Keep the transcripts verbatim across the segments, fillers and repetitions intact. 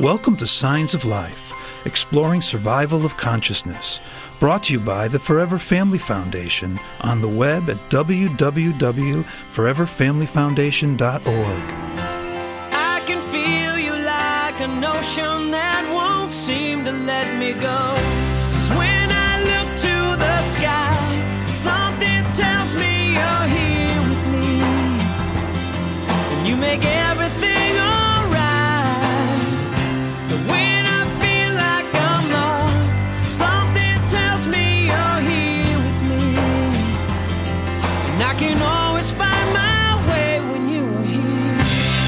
Welcome to Signs of Life, exploring survival of consciousness, brought to you by the Forever Family Foundation on the web at w w w dot forever family foundation dot org. I can feel you like an ocean that won't seem to let me go. 'Cause when I look to the sky, something tells me you're here with me, and you make everything I can always find my way when you are here.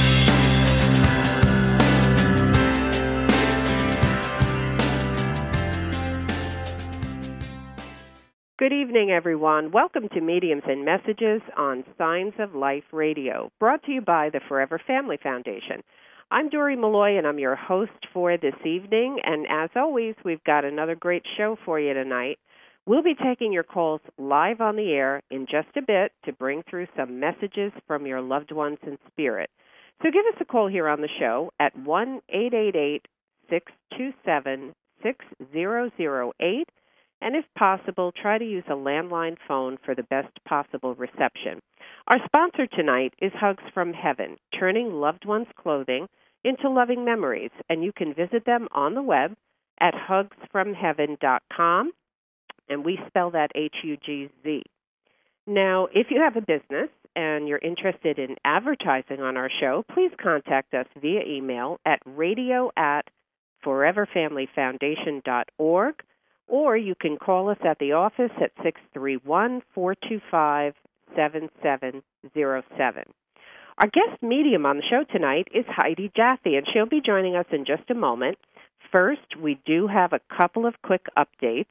Good evening, everyone. Welcome to Mediums and Messages on Signs of Life Radio, brought to you by the Forever Family Foundation. I'm Dory Malloy, and I'm your host for this evening. And as always, we've got another great show for you tonight. We'll be taking your calls live on the air in just a bit to bring through some messages from your loved ones in spirit. So give us a call here on the show at one eight eight eight, six two seven, six zero zero eight, and if possible, try to use a landline phone for the best possible reception. Our sponsor tonight is Hugs from Heaven, turning loved ones' clothing into loving memories, and you can visit them on the web at hugs from heaven dot com. And we spell that H U G Z. Now, if you have a business and you're interested in advertising on our show, please contact us via email at radio at forever family foundation dot org, or you can call us at the office at six three one, four two five, seven seven zero seven. Our guest medium on the show tonight is Heidi Jaffe, and she'll be joining us in just a moment. First, we do have a couple of quick updates.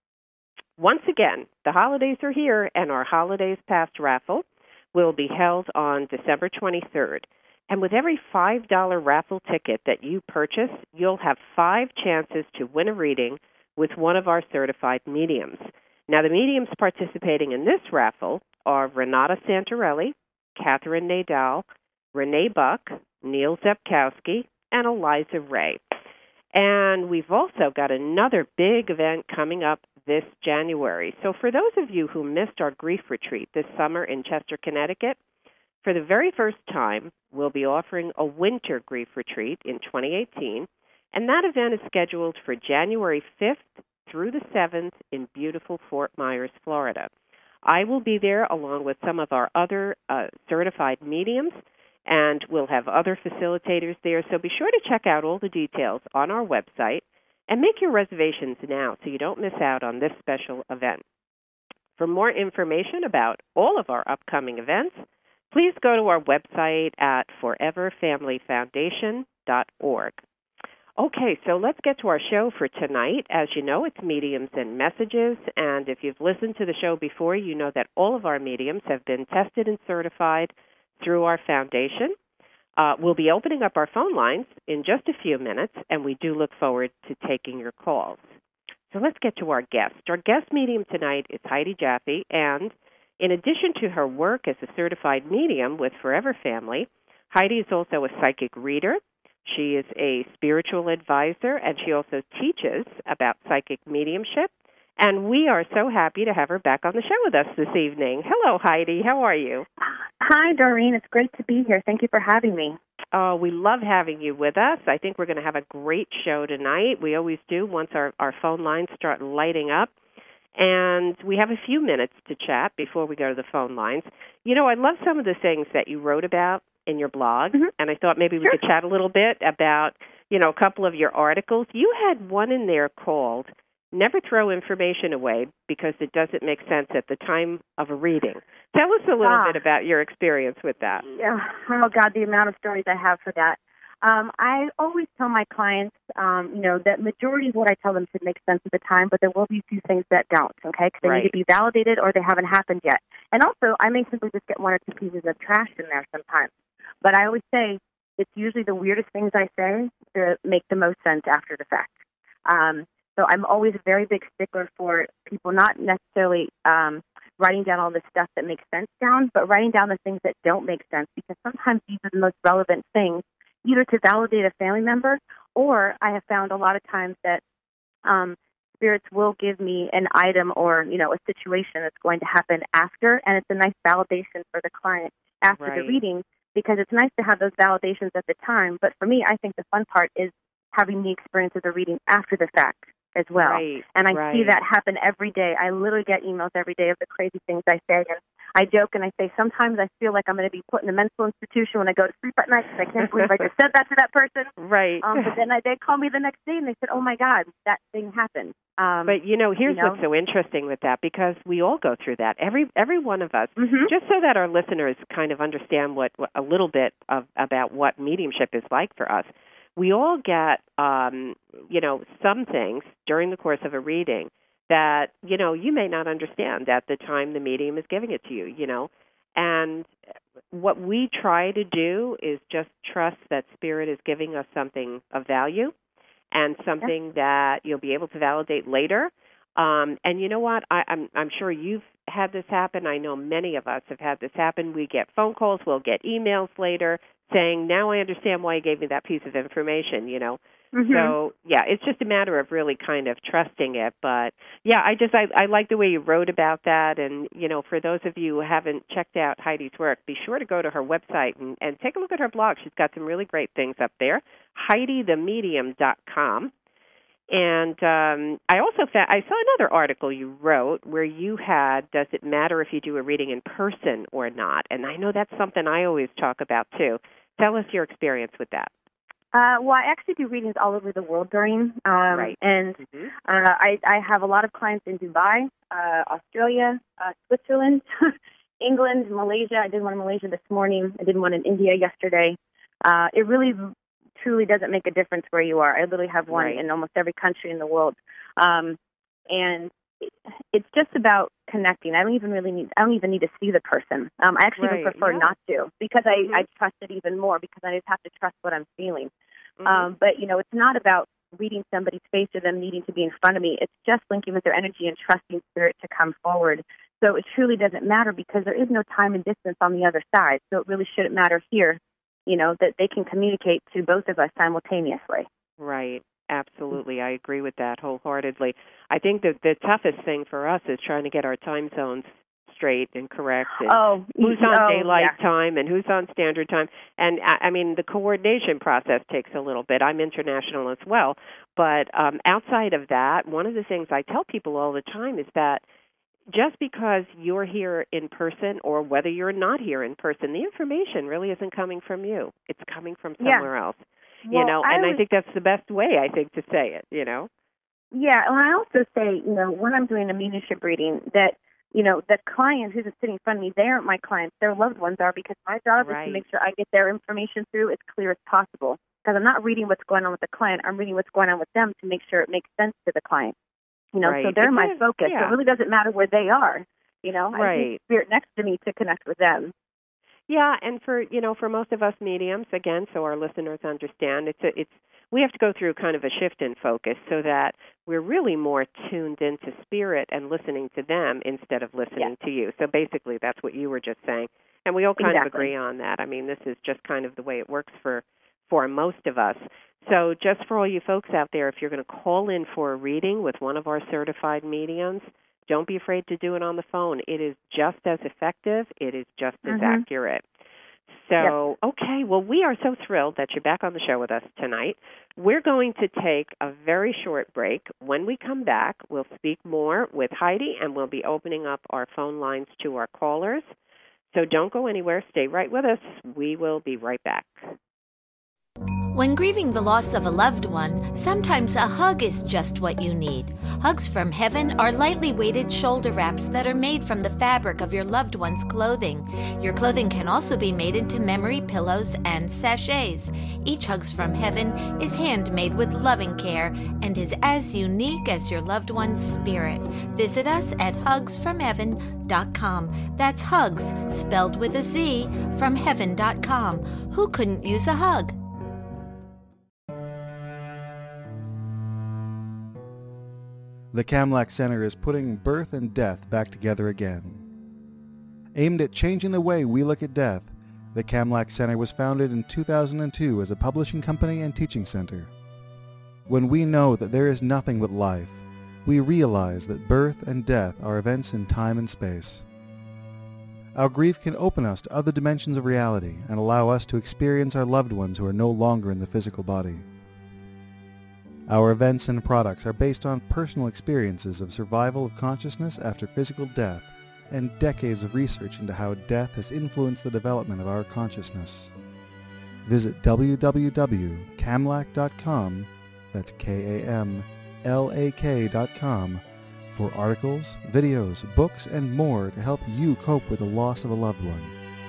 Once again, the holidays are here, and our Holidays Past raffle will be held on December twenty-third. And with every five dollar raffle ticket that you purchase, you'll have five chances to win a reading with one of our certified mediums. Now, the mediums participating in this raffle are Renata Santarelli, Catherine Nadal, Renee Buck, Neil Zepkowski, and Eliza Ray. And we've also got another big event coming up this January. So for those of you who missed our grief retreat this summer in Chester, Connecticut, for the very first time, we'll be offering a winter grief retreat in twenty eighteen, and that event is scheduled for January fifth through the seventh in beautiful Fort Myers, Florida. I will be there along with some of our other uh, certified mediums, and we'll have other facilitators there. So be sure to check out all the details on our website and make your reservations now so you don't miss out on this special event. For more information about all of our upcoming events, please go to our website at forever family foundation dot org. Okay, so let's get to our show for tonight. As you know, it's Mediums and Messages, and if you've listened to the show before, you know that all of our mediums have been tested and certified through our foundation. Uh, we'll be opening up our phone lines in just a few minutes, and we do look forward to taking your calls. So let's get to our guest. Our guest medium tonight is Heidi Jaffe, and in addition to her work as a certified medium with Forever Family, Heidi is also a psychic reader. She is a spiritual advisor, and she also teaches about psychic mediumship. And we are so happy to have her back on the show with us this evening. Hello, Heidi. How are you? Hi, Doreen. It's great to be here. Thank you for having me. Oh, we love having you with us. I think we're going to have a great show tonight. We always do once our, our phone lines start lighting up. And we have a few minutes to chat before we go to the phone lines. You know, I love some of the things that you wrote about in your blog, mm-hmm. and I thought maybe we sure. could chat a little bit about, you know, a couple of your articles. You had one in there called Never Throw Information Away Because It Doesn't Make Sense at the Time of a Reading. Tell us a little ah. bit about your experience with that. Yeah. Oh, God, the amount of stories I have for that. Um, I always tell my clients, um, you know, that majority of what I tell them should make sense at the time, but there will be a few things that don't, okay, because they right. need to be validated or they haven't happened yet. And also, I may simply just get one or two pieces of trash in there sometimes. But I always say it's usually the weirdest things I say that make the most sense after the fact. Um, so I'm always a very big stickler for people not necessarily um, writing down all the stuff that makes sense down, but writing down the things that don't make sense, because sometimes these are the most relevant things either to validate a family member, or I have found a lot of times that um, spirits will give me an item or, you know, a situation that's going to happen after, and it's a nice validation for the client after Right. the reading, because it's nice to have those validations at the time. But for me, I think the fun part is having the experience of the reading after the fact as well. Right, and I right. see that happen every day. I literally get emails every day of the crazy things I say, and I joke and I say sometimes I feel like I'm going to be put in a mental institution when I go to sleep at night because I can't believe I just said that to that person. Right. Um, but then I, they call me the next day and they said, oh, my God, that thing happened. Um, But, you know, here's you know? what's so interesting with that, because we all go through that. Every every one of us, Mhm. just so that our listeners kind of understand what a little bit of about what mediumship is like for us. We all get, um, you know, some things during the course of a reading that, you know, you may not understand at the time the medium is giving it to you, you know. And what we try to do is just trust that Spirit is giving us something of value and something that you'll be able to validate later. Um, and you know what? I, I'm, I'm sure you've had this happen. I know many of us have had this happen. We get phone calls. We'll get emails later saying, now I understand why you gave me that piece of information, you know. Mhm. So, yeah, it's just a matter of really kind of trusting it. But, yeah, I just, I, I like the way you wrote about that. And, you know, for those of you who haven't checked out Heidi's work, be sure to go to her website and, and take a look at her blog. She's got some really great things up there, Heidi the Medium dot com. And um, I also found, I saw another article you wrote where you had, does it matter if you do a reading in person or not? And I know that's something I always talk about, too. Tell us your experience with that. Uh, well, I actually do readings all over the world, Doreen. Um, Right. And Mm-hmm. uh, I, I have a lot of clients in Dubai, uh, Australia, uh, Switzerland, England, Malaysia. I did one in Malaysia this morning. I did one in India yesterday. Uh, it really truly doesn't make a difference where you are. I literally have one Right. in almost every country in the world. Um, and it, it's just about connecting. I don't even really need, I don't even need to see the person. Um, I actually Right, even prefer yeah. not to, because I, Mhm. I trust it even more, because I just have to trust what I'm feeling. Mhm. Um, but, you know, it's not about reading somebody's face or them needing to be in front of me. It's just linking with their energy and trusting Spirit to come forward. So it truly doesn't matter, because there is no time and distance on the other side. So it really shouldn't matter here, you know, that they can communicate to both of us simultaneously. Right. Absolutely. I agree with that wholeheartedly. I think that the toughest thing for us is trying to get our time zones straight and correct. And Oh, who's on oh, daylight yeah. time and who's on standard time. And, I, I mean, the coordination process takes a little bit. I'm international as well. But um, outside of that, one of the things I tell people all the time is that just because you're here in person or whether you're not here in person, the information really isn't coming from you. It's coming from Yeah. somewhere else. You Well, know, I and I always- think that's the best way, I think, to say it, you know. Yeah, and I also say, you know, when I'm doing a mediumship reading, that, you know, the client who's sitting in front of me, they aren't my clients, their loved ones are, because my job Right. is to make sure I get their information through as clear as possible. Because I'm not reading what's going on with the client, I'm reading what's going on with them to make sure it makes sense to the client. You know, so Right. they're It my does, focus. yeah. So it really doesn't matter where they are. You know, I Right. need Spirit next to me to connect with them. Yeah, and for, you know, for most of us mediums, again, so our listeners understand, it's a, it's we have to go through kind of a shift in focus so that we're really more tuned into Spirit and listening to them instead of listening to you. So basically that's what you were just saying. And we all kind Exactly. of agree on that. I mean, this is just kind of the way it works for, for most of us. So just for all you folks out there, if you're going to call in for a reading with one of our certified mediums, don't be afraid to do it on the phone. It is just as effective. It is just as Mhm. accurate. So, okay, well, we are so thrilled that you're back on the show with us tonight. We're going to take a very short break. When we come back, we'll speak more with Heidi, and we'll be opening up our phone lines to our callers. So don't go anywhere. Stay right with us. We will be right back. When grieving the loss of a loved one, sometimes a hug is just what you need. Hugs from Heaven are lightly weighted shoulder wraps that are made from the fabric of your loved one's clothing. Your clothing can also be made into memory pillows and sachets. Each Hugs from Heaven is handmade with loving care and is as unique as your loved one's spirit. Visit us at hugs from heaven dot com. That's Hugs, spelled with a Z, from heaven dot com. Who couldn't use a hug? The Kamlak Center is putting birth and death back together again. Aimed at changing the way we look at death, The Kamlak Center was founded in two thousand two as a publishing company and teaching center. When we know that there is nothing but life, we realize that birth and death are events in time and space. Our grief can open us to other dimensions of reality and allow us to experience our loved ones who are no longer in the physical body. Our events and products are based on personal experiences of survival of consciousness after physical death and decades of research into how death has influenced the development of our consciousness. Visit w w w dot kamlak dot com, that's K A M L A K dot com, for articles, videos, books, and more to help you cope with the loss of a loved one.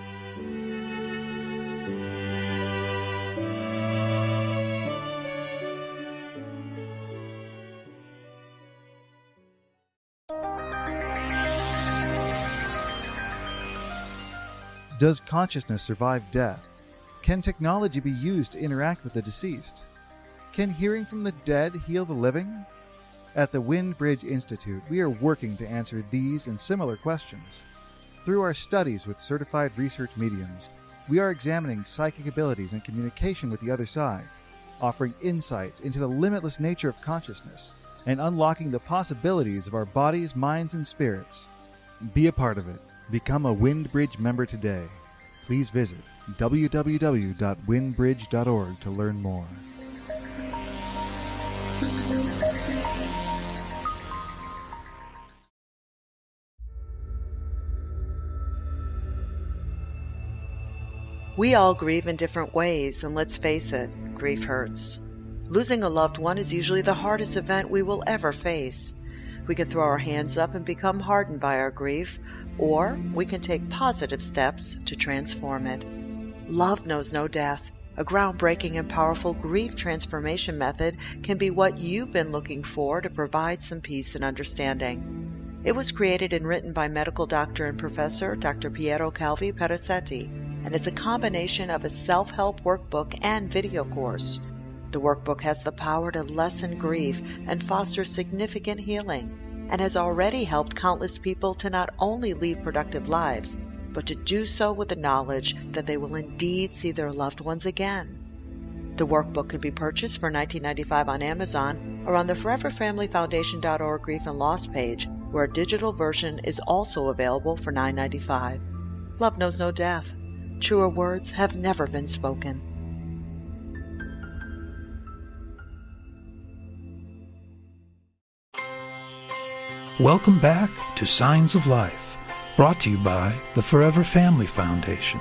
Does consciousness survive death? Can technology be used to interact with the deceased? Can hearing from the dead heal the living? At the Wind Bridge Institute, we are working to answer these and similar questions. Through our studies with certified research mediums, we are examining psychic abilities and communication with the other side, offering insights into the limitless nature of consciousness, and unlocking the possibilities of our bodies, minds, and spirits. Be a part of it. Become a Wind Bridge member today. Please visit w w w dot wind bridge dot org to learn more. We all grieve in different ways, and let's face it, grief hurts. Losing a loved one is usually the hardest event we will ever face. We can throw our hands up and become hardened by our grief, or we can take positive steps to transform it. Love knows no death. A groundbreaking and powerful grief transformation method can be what you've been looking for to provide some peace and understanding. It was created and written by medical doctor and professor Doctor Piero Calvi Perazzetti, and it's a combination of a self-help workbook and video course. The workbook has the power to lessen grief and foster significant healing, and has already helped countless people to not only lead productive lives, but to do so with the knowledge that they will indeed see their loved ones again. The workbook can be purchased for nineteen ninety-five dollars on Amazon or on the forever family foundation dot org Grief and Loss page, where a digital version is also available for nine ninety-five. Love knows no death. Truer words have never been spoken. Welcome back to Signs of Life, brought to you by the Forever Family Foundation.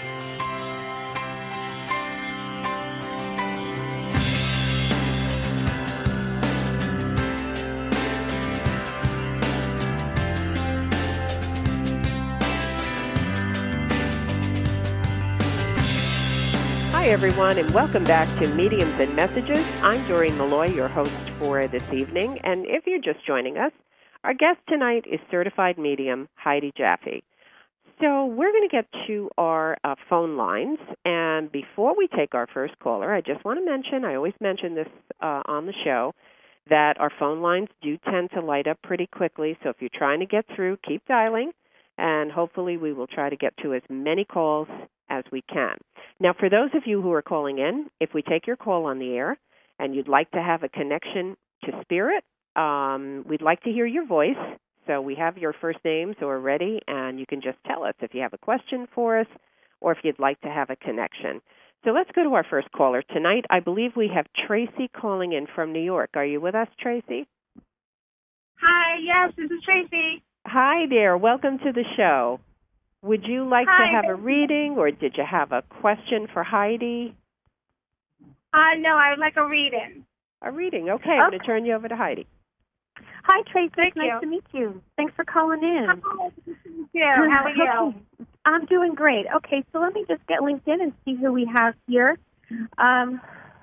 Hi, everyone, and welcome back to Mediums and Messages. I'm Doreen Malloy, your host for this evening, and if you're just joining us, our guest tonight is certified medium Heidi Jaffe. So we're going to get to our uh, phone lines, and before we take our first caller, I just want to mention, I always mention this uh, on the show, that our phone lines do tend to light up pretty quickly, so if you're trying to get through, keep dialing, and hopefully we will try to get to as many calls as we can. Now, for those of you who are calling in, if we take your call on the air and you'd like to have a connection to spirit, um, we'd like to hear your voice. So we have your first names already, and you can just tell us if you have a question for us or if you'd like to have a connection. So let's go to our first caller. Tonight, I believe we have Tracy calling in from New York. Are you with us, Tracy? Hi, yes, this is Tracy. Hi there. Welcome to the show. Would you like Hi. to have a reading, or did you have a question for Heidi? Uh, no, I would like a reading. A reading. Okay, I'm going to turn you over to Heidi. Hi, Tracy. Thank nice you. to meet you. Thanks for calling in. Hi, nice to meet you. How are you? Okay. I'm doing great. Okay, so let me just get linked in and see who we have here. Um,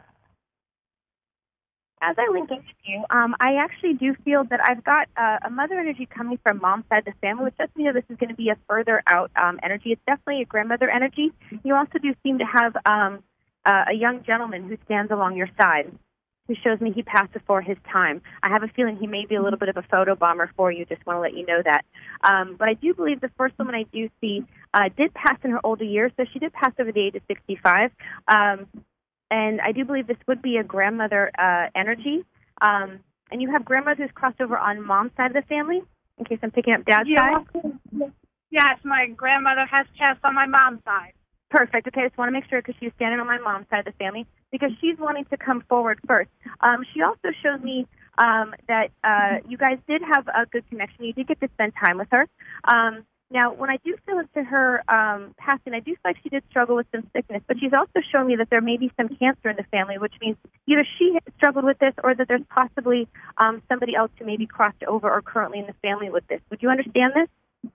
as I link in with you, um, I actually do feel that I've got uh, a mother energy coming from mom's side of the family, which lets me know this is going to be a further out um, energy. It's definitely a grandmother energy. You also do seem to have um, uh, a young gentleman who stands along your side. who shows me he passed before his time. I have a feeling he may be a little bit of a photo bomber for you. Just want to let you know that. Um, but I do believe the first woman I do see uh, did pass in her older years, so she did pass over the age of sixty-five. Um, and I do believe this would be a grandmother uh, energy. Um, and you have grandmother who's crossed over on mom's side of the family, in case I'm picking up dad's Yeah. side? Yes, my grandmother has passed on my mom's side. Perfect. Okay, I just want to make sure because she's standing on my mom's side of the family because she's wanting to come forward first. Um, she also showed me um, that uh, you guys did have a good connection. You did get to spend time with her. Um, now, when I do feel into her um, passing, I do feel like she did struggle with some sickness, but she's also shown me that there may be some cancer in the family, which means either she struggled with this or that there's possibly um, somebody else who maybe crossed over or currently in the family with this. Would you understand this?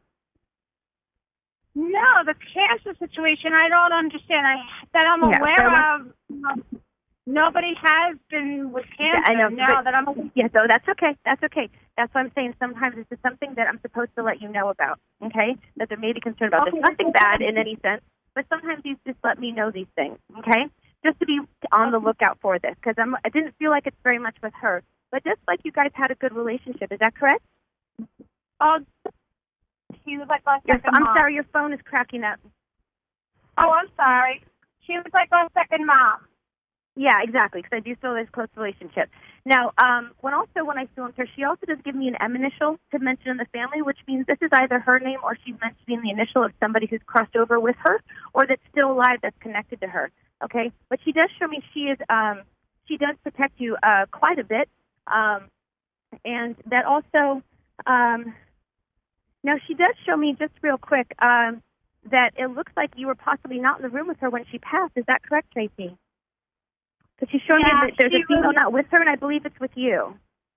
No, the cancer situation, I don't understand. I that I'm Yeah, aware so of. No, nobody has been with cancer. Yeah, I know, now but- that I'm aware. Yeah, so that's okay. That's okay. That's what I'm saying. Sometimes this is something that I'm supposed to let you know about, okay? That there may be concern about. There's nothing bad in any sense, but sometimes you just let me know these things, okay? Just to be on the lookout for this, because I'm. I didn't feel like it's very much with her, but just like you guys had a good relationship. Is that correct? Oh, she was like my Your, second I'm mom. sorry, your phone is cracking up. Oh, I'm sorry. She was like my second mom. Yeah, exactly, because I do feel there's a close relationship. Now, um, when also when I filmed her, she also does give me an M initial to mention in the family, which means this is either her name or she's mentioning the initial of somebody who's crossed over with her or that's still alive that's connected to her, okay? But she does show me she is, um, she does protect you uh, quite a bit, um, and that also, um, now she does show me just real quick um, that it looks like you were possibly not in the room with her when she passed. Is that correct, Tracy? Because she's showing Yeah, me that there's she a female was- not with her, and I believe it's with you.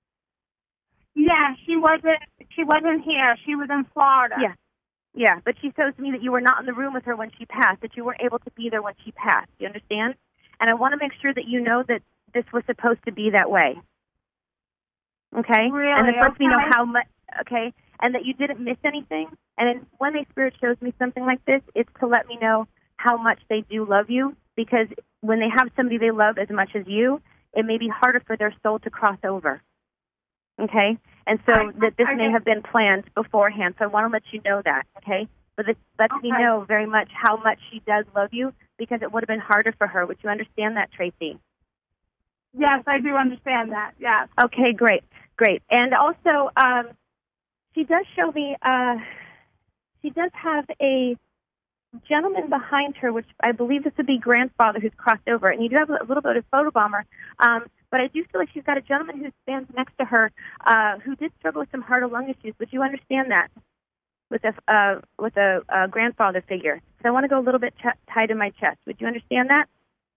Yeah, she wasn't. She wasn't here. She was in Florida. Yeah. Yeah, but she shows me that you were not in the room with her when she passed, that you weren't able to be there when she passed. You understand? And I want to make sure that you know that this was supposed to be that way. Okay? Really? And it lets me know Okay. how much, okay? And that you didn't miss anything. And then when the Spirit shows me something like this, it's to let me know how much they do love you, because when they have somebody they love as much as you, it may be harder for their soul to cross over. Okay? And so I- that this I may get- have been planned beforehand. So I want to let you know that, okay? But this lets me Okay. know very much how much she does love you, because it would have been harder for her. Would you understand that, Tracy? Yes, I do understand that. Yes. Okay, great, great. And also, um, she does show me, uh, she does have a gentleman behind her, which I believe this would be grandfather who's crossed over. And you do have a little bit of photo bomber, um, but I do feel like she's got a gentleman who stands next to her uh, who did struggle with some heart or lung issues. Would you understand that with a, uh, with a uh, grandfather figure? So I want to go a little bit ch- tight in my chest. Would you understand that?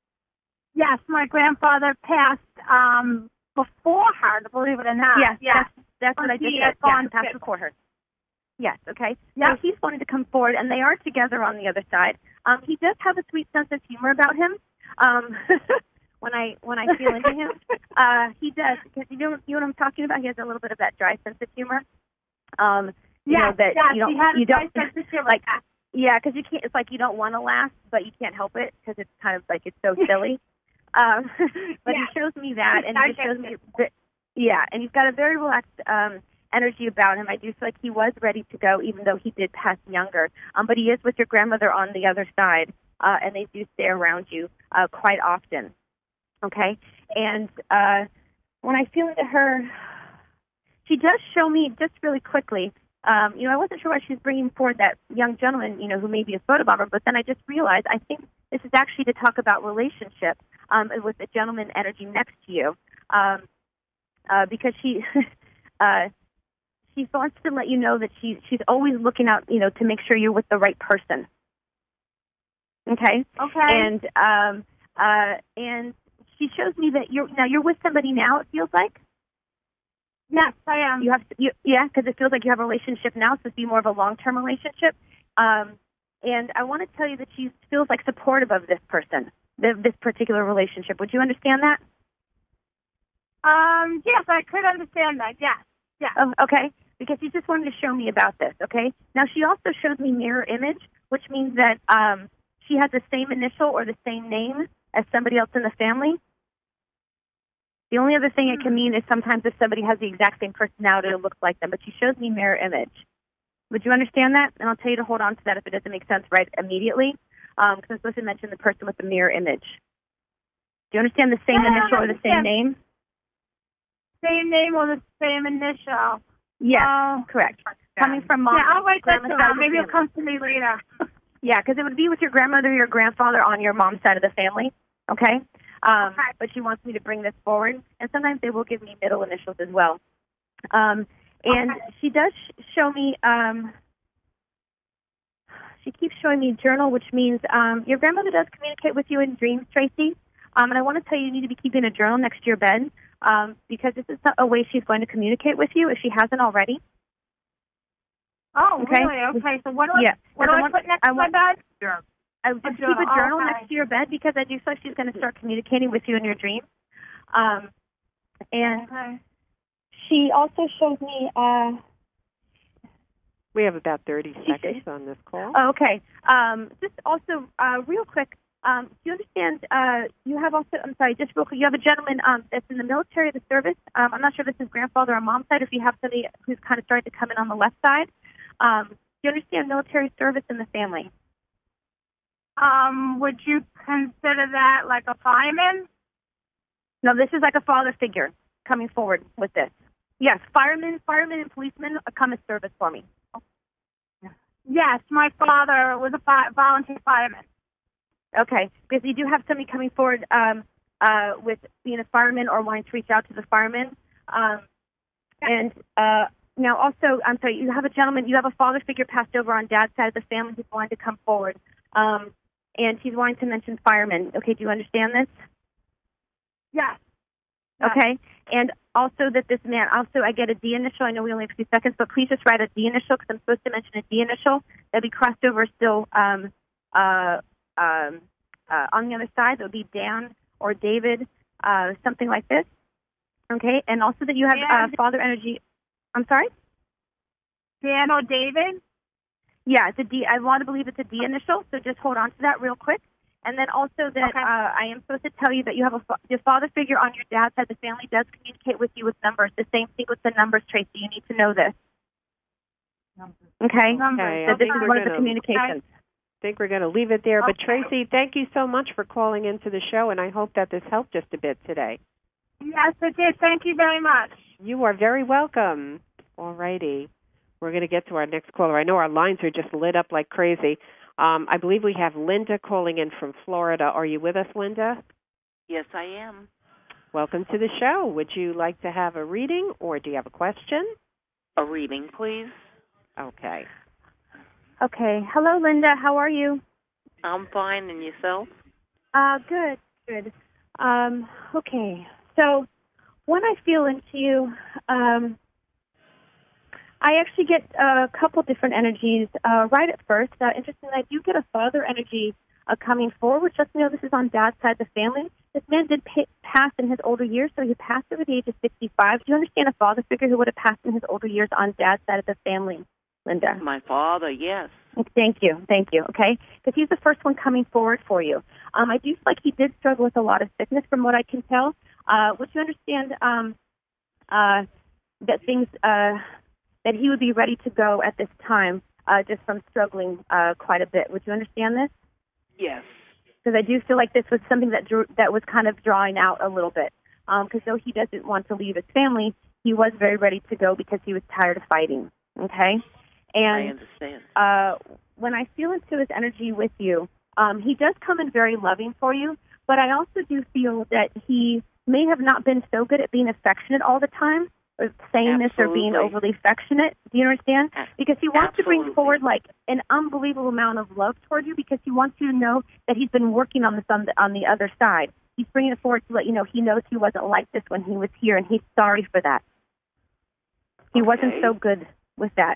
Yes, my grandfather passed um, before her, believe it or not. Yes, Yes. that's, that's what I He just had said. Yeah, gone passed sick. before her. Yes, okay. Yes. So he's wanting to come forward, and they are together on the other side. Um, he does have a sweet sense of humor about him. Um, when I when I feel into him, uh, he does, because you know you know what I'm talking about. He has a little bit of that dry sense of humor. Um, you Yes, know that yes, you don't he had a you don't nice sense of humor. like yeah, because you can't. It's like you don't want to laugh, but you can't help it because it's kind of like it's so silly. Um, but Yeah. he shows me that, and I he just get shows me that, yeah, and he's got a very relaxed um, energy about him. I do feel like he was ready to go, even though he did pass younger. Um, but he is with your grandmother on the other side, uh, and they do stay around you uh, quite often. Okay, and uh, when I feel into her, she does show me just really quickly. Um, you know, I wasn't sure why she was bringing forward that young gentleman, you know, who may be a photobomber, but then I just realized I think this is actually to talk about relationship um, with the gentleman energy next to you, um, uh, because she uh, she wants to let you know that she she's always looking out, you know, to make sure you're with the right person. Okay. Okay. And um, uh, and she shows me that you're now you're with somebody now. It feels like. Yes, I am. You have, you, yeah, because it feels like you have a relationship now, so it's be more of a long-term relationship. Um, and I want to tell you that she feels like supportive of this person, the, this particular relationship. Would you understand that? Um, yes, I could understand that. Yes. Yes. Oh, okay, because she just wanted to show me about this. Okay. Now she also showed me mirror image, which means that um, she has the same initial or the same name as somebody else in the family. The only other thing it can mean is sometimes if somebody has the exact same personality or looks like them, but she shows me mirror image. Would you understand that? And I'll tell you to hold on to that if it doesn't make sense right immediately, because um, I'm supposed to mention the person with the mirror image. Do you understand the same Yeah, initial or the same name? Same name or the same initial? Yes, uh, correct. Coming from mom. Yeah, I'll write that grandma's down. side of the Maybe it'll family. come to me later. Yeah, because it would be with your grandmother or your grandfather on your mom's side of the family, okay? Um, Okay. But she wants me to bring this forward, and sometimes they will give me middle initials as well. Um, and Okay. she does sh- show me, um, she keeps showing me journal, which means um, your grandmother does communicate with you in dreams, Tracy. Um, and I want to tell you, you need to be keeping a journal next to your bed um, because this is a way she's going to communicate with you if she hasn't already. Oh, Okay. really? Okay, so what do I, Yeah. what do I I want- put next I to my want- bed? I would just journal. keep a journal Okay. next to your bed because I do feel like she's going to start communicating with you in your dreams. Um, and Okay. she also shows me. Uh, We have about thirty She seconds said- on this call. oh, okay. Um, just also, uh, real quick. Um, do you understand? Uh, you have also. I'm sorry. Just real quick. You have a gentleman um, that's in the military, the service. Um, I'm not sure if this is grandfather or mom's side. Or if you have somebody who's kind of starting to come in on the left side. Um, do you understand military service in the family? Um, would you consider that like a fireman? No, this is like a father figure coming forward with this. Yes, firemen, firemen, and policemen come as service for me. Yes, my father was a fi- volunteer fireman. Okay, because you do have somebody coming forward um, uh, with being a fireman or wanting to reach out to the firemen. Um, and uh, now also, I'm sorry, you have a gentleman, you have a father figure passed over on dad's side of the family who's wanting to come forward. Um, and he's wanting to mention firemen. Okay, do you understand this? Yes. Yes. Okay, and also that this man, also I get a D initial. I know we only have a few seconds, but please just write a D initial because I'm supposed to mention a D initial. That'd be crossed over still um, uh, um, uh, on the other side. That would be Dan or David, uh, something like this. Okay, and also that you have uh, Dan. father energy. I'm sorry? Dan or David? Yeah, it's a D. I want to believe it's a D initial, so just hold on to that real quick. And then also that Okay. uh, I am supposed to tell you that you have a fa- your father figure on your dad's side of the family does communicate with you with numbers. The same thing with the numbers, Tracy. You need to know this. Okay? Numbers. Okay, So I this think is we're one of the gonna- communications. I think we're going to leave it there. But Okay. Tracy, thank you so much for calling into the show, and I hope that this helped just a bit today. Yes, it did. Thank you very much. You are very welcome. All righty. We're going to get to our next caller. I know our lines are just lit up like crazy. Um, I believe we have Linda calling in from Florida. Are you with us, Linda? Yes, I am. Welcome to the show. Would you like to have a reading, or do you have a question? A reading, please. Okay. Okay. Hello, Linda. How are you? I'm fine, and yourself? Uh, good, good. Um, okay. So when I feel into you, um, I actually get a couple different energies uh, right at first. Uh, interestingly, I do get a father energy uh, coming forward. Just know this is on dad's side of the family. This man did pay, pass in his older years, so he passed over the age of sixty-five. Do you understand a father figure who would have passed in his older years on dad's side of the family, Linda? My father, yes. Thank you, thank you, okay? Because he's the first one coming forward for you. Um, I do feel like he did struggle with a lot of sickness from what I can tell. Uh, would you understand um, uh, that things, uh, that he would be ready to go at this time uh, just from struggling uh, quite a bit? Would you understand this? Yes. Because I do feel like this was something that drew, that was kind of drawing out a little bit. Because um, though he doesn't want to leave his family, he was very ready to go because he was tired of fighting, okay? And I understand. Uh, when I feel into his energy with you, um, he does come in very loving for you, but I also do feel that he may have not been so good at being affectionate all the time, or saying this or being Absolutely. overly affectionate. Do you understand? A- Because he wants to bring absolutely. forward like an unbelievable amount of love toward you because he wants you to know that he's been working on this on the, on the other side. He's bringing it forward to let you know he knows he wasn't like this when he was here, and he's sorry for that. He wasn't Okay. so good with that.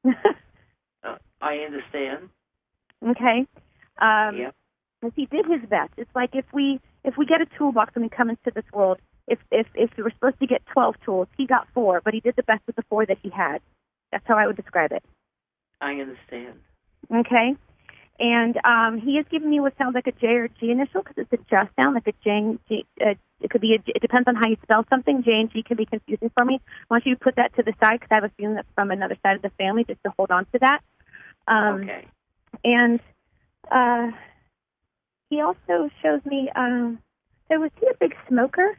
Uh, I understand. Okay. Um, Yep. Because he did his best. It's like if we if we get a toolbox and we come into this world, if if if we were supposed to get twelve tools, he got four, but he did the best with the four that he had. That's how I would describe it. I understand. Okay. And um, he has given me what sounds like a J or G initial because it's a just sound, like a J, G, uh, could be, a, it depends on how you spell something. J and G can be confusing for me. Why don't you put that to the side, because I have a feeling that's from another side of the family, just to hold on to that. Um, okay. And uh, he also shows me, um, so was he a big smoker?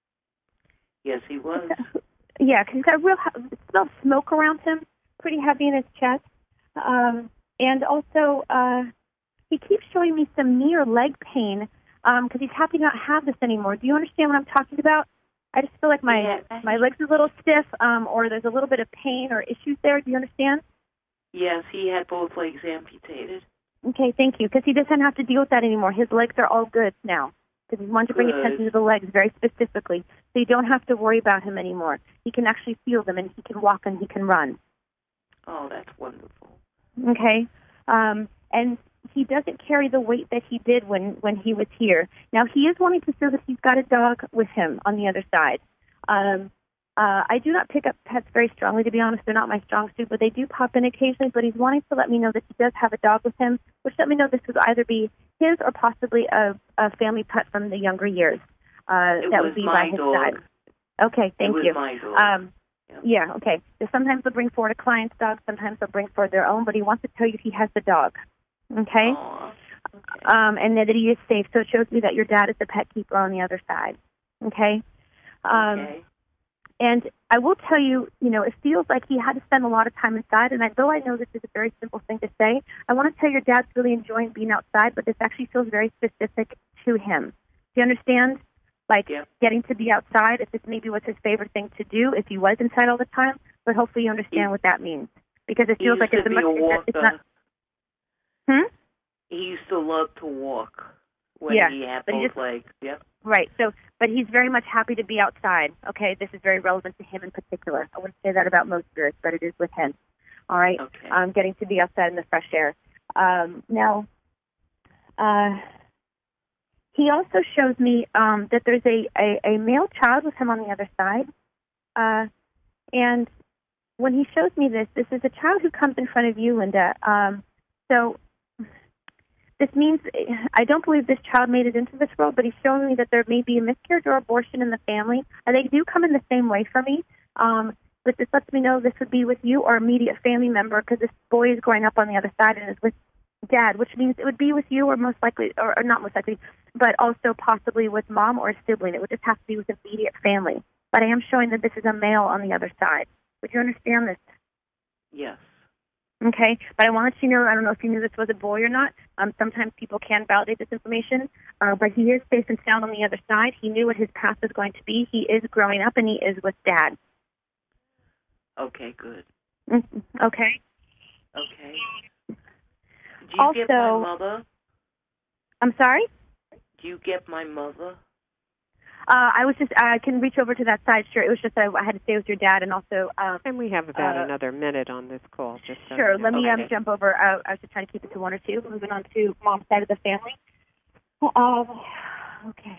Yes, he was. Yeah, because he's got a real it smells smoke around him, pretty heavy in his chest. Um, and also, uh, he keeps showing me some knee or leg pain because um, he's happy not have this anymore. Do you understand what I'm talking about? I just feel like my, yeah. my leg's a little stiff um, or there's a little bit of pain or issues there. Do you understand? Yes, he had both legs amputated. Okay, thank you, because he doesn't have to deal with that anymore. His legs are all good now because he wanted to bring Good. attention to the legs very specifically. So you don't have to worry about him anymore. He can actually feel them, and he can walk and he can run. Oh, that's wonderful. Okay. Um, and he doesn't carry the weight that he did when, when he was here. Now, he is wanting to show that he's got a dog with him on the other side. Um, uh, I do not pick up pets very strongly, to be honest. They're not my strong suit, but they do pop in occasionally. But he's wanting to let me know that he does have a dog with him, which let me know this would either be his or possibly a, a family pet from the younger years. Uh, it that was would be my by his dog. side. Okay, thank it was you. My dog. Um, yeah. yeah, okay. So sometimes they'll bring forward a client's dog, sometimes they'll bring forward their own, but he wants to tell you he has the dog. Okay? Aww. Okay. Um, and that he is safe. So it shows me that your dad is the pet keeper on the other side. Okay? Um, okay. And I will tell you, you know, it feels like he had to spend a lot of time inside. And though I know this is a very simple thing to say, I want to tell your dad's really enjoying being outside, but this actually feels very specific to him. Do you understand? Like yeah. getting to be outside, if this maybe was his favorite thing to do, if he was inside all the time. But hopefully you understand he, what that means. Because it he feels used like to it's a be much... a walker. It's not, hmm? He used to love to walk when yeah, he had but both he just, legs. Yep. Right. So, but he's very much happy to be outside. Okay, this is very relevant to him in particular. I wouldn't say that about most spirits, but it is with him. All right. Okay. Um, getting to be outside in the fresh air. Um, now, uh, he also shows me um, that there's a, a, a male child with him on the other side, uh, and when he shows me this, this is a child who comes in front of you, Linda. Um, so. This means I don't believe this child made it into this world, but he's showing me that there may be a miscarriage or abortion in the family, and they do come in the same way for me. Um, but this lets me know this would be with you or immediate family member, because this boy is growing up on the other side and is with dad, which means it would be with you or most likely, or, or not most likely, but also possibly with mom or a sibling. It would just have to be with immediate family. But I am showing that this is a male on the other side. Would you understand this? Yes. Okay, but I wanted you to know, I don't know if you knew this was a boy or not. Um, sometimes people can validate this information, uh, but he is safe and sound on the other side. He knew what his path was going to be. He is growing up, and he is with dad. Okay, good. Mm-hmm. Okay. Okay. Do you also, get my mother? I'm sorry? Do you get my mother? Uh, I was just, I can reach over to that side, sure. It was just, uh, I had to stay with your dad, and also... Um, and we have about uh, another minute on this call. Just so sure, you know. let me okay. um, jump over. Uh, I was just trying to keep it to one or two. Moving on to mom's side of the family. Um, okay.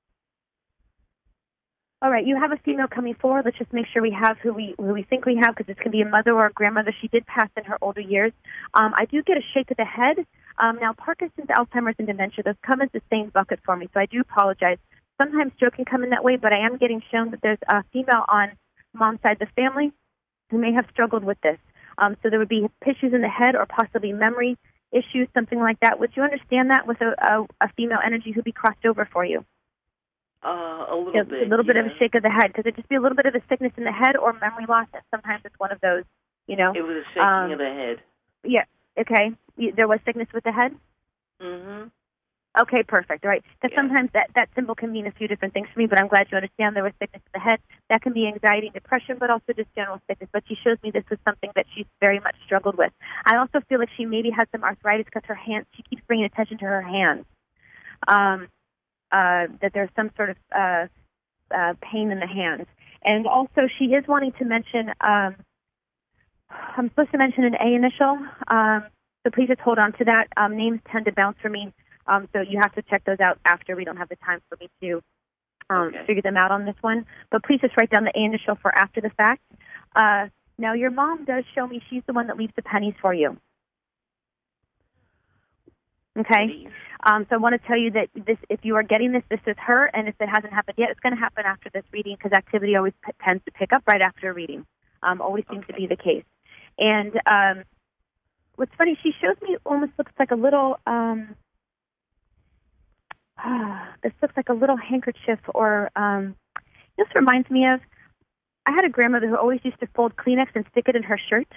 All right, you have a female coming forward. Let's just make sure we have who we who we think we have, because this can be a mother or a grandmother. She did pass in her older years. Um, I do get a shake of the head. Um, now, Parkinson's, Alzheimer's, and dementia, those come in the same bucket for me, so I do apologize. Sometimes stroke can come in that way, but I am getting shown that there's a female on mom's side of the family who may have struggled with this. Um, so there would be issues in the head or possibly memory issues, something like that. Would you understand that with a, a, a female energy who'd be crossed over for you? Uh, a little Yeah, bit. A little bit yeah. of a shake of the head. Could it just be a little bit of a sickness in the head or memory loss? And sometimes it's one of those, you know. It was a shaking um, of the head. Yeah, okay. You, there was sickness with the head? Mm-hmm. Okay, perfect. All right. Because yeah. sometimes that, that symbol can mean a few different things for me, but I'm glad you understand there was sickness in the head. That can be anxiety and depression, but also just general sickness. But she shows me this was something that she's very much struggled with. I also feel like she maybe has some arthritis because her hands, she keeps bringing attention to her hands. Um, uh, that there's some sort of uh, uh, pain in the hands. And also she is wanting to mention, um, I'm supposed to mention an A initial, um, so please just hold on to that. Um, names tend to bounce for me. Um, so you have to check those out after. We don't have the time for me to um, okay. figure them out on this one. But please just write down the A initial for after the fact. Uh, now, your mom does show me she's the one that leaves the pennies for you. Okay? Um, so I want to tell you that this, if you are getting this, this is her, and if it hasn't happened yet, it's going to happen after this reading because activity always p- tends to pick up right after a reading. Um, always seems Okay. to be the case. And um, what's funny, she shows me it almost looks like a little, um, this looks like a little handkerchief or, um, this reminds me of, I had a grandmother who always used to fold Kleenex and stick it in her shirt.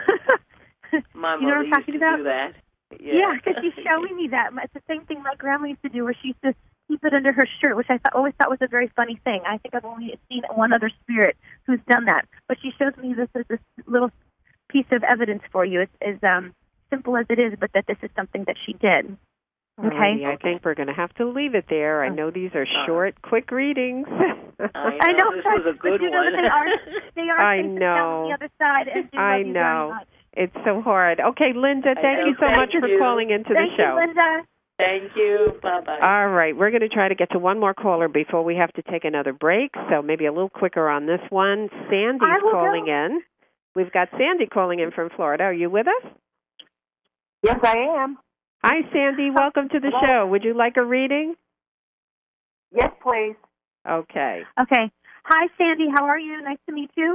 My you know what mother I'm used talking to about? do that. Yeah, because she's showing me that. It's the same thing my grandma used to do, where she used to keep it under her shirt, which I thought, always thought was a very funny thing. I think I've only seen one other spirit who's done that. But she shows me this as this little piece of evidence for you. It's as um, simple as it is, but that this is something that she did. Okay? Alrighty, I think we're going to have to leave it there. I know these are short, quick readings. I know, I know this but, was a good but you know one. that they are, they are I things that know. come on the other side and do I love you know. very much. It's so hard. Okay, Linda, thank know. you so Thank much for you. calling into Thank the show. you, Linda. Thank you. Bye-bye. All right, we're going to try to get to one more caller before we have to take another break, so maybe a little quicker on this one. Sandy's I will calling go. in. We've got Sandy calling in from Florida. Are you with us? Yes, I am. Hi, Sandy. Welcome to the Hello. show. Would you like a reading? Yes, please. Okay. Okay. Hi, Sandy. How are you? Nice to meet you.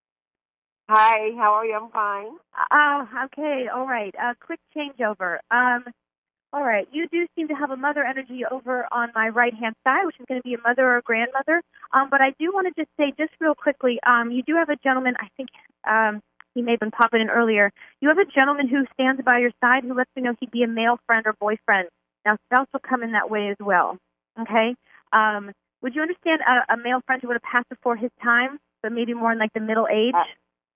Hi, how are you? I'm fine. Oh, okay. All right. A quick changeover. Um, all right. You do seem to have a mother energy over on my right-hand side, which is going to be a mother or a grandmother. Um, but I do want to just say, just real quickly, um, you do have a gentleman, I think um, he may have been popping in earlier. You have a gentleman who stands by your side who lets me know he'd be a male friend or boyfriend. Now, spouse will come in that way as well. Okay? Um, would you understand a, a male friend who would have passed before his time, but maybe more in like the middle age? Uh,